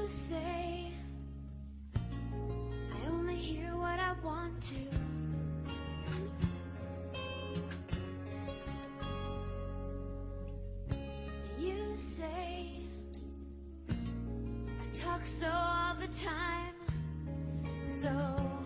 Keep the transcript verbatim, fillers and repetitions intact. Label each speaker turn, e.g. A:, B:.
A: You say I only hear what I want to. You say I talk so all the time, so